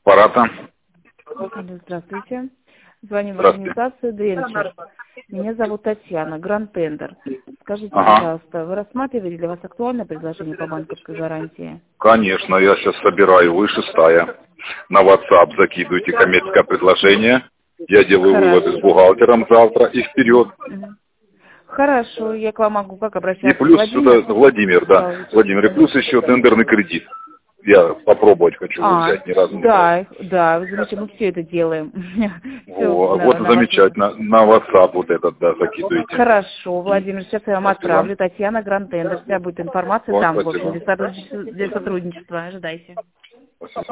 аппарата. Здравствуйте. Звоним в Здравствуйте. организацию Денчер. Меня зовут Татьяна, Гранд Тендер. Скажите, Ага. пожалуйста, вы рассматривали, для вас актуальное предложение по банковской гарантии? Конечно, я сейчас собираю, вы 6-я. На WhatsApp закидывайте коммерческое предложение. Я делаю выводы с бухгалтером завтра и вперед. Хорошо, я к вам могу как И обращаться? плюс сюда Владимир, да. Владимир, и плюс еще тендерный кредит. Я попробовать хочу взять, ни разу не брал. Да, замечательно, мы все это делаем. Вот замечательно. На WhatsApp вот этот, да, закидывайте. Хорошо, Владимир, сейчас я вам Спасибо. отправлю. Татьяна, Гранд Тендер, вся будет информация Вот, там, в спасибо. общем, для сотрудничества. Ожидайте. Спасибо.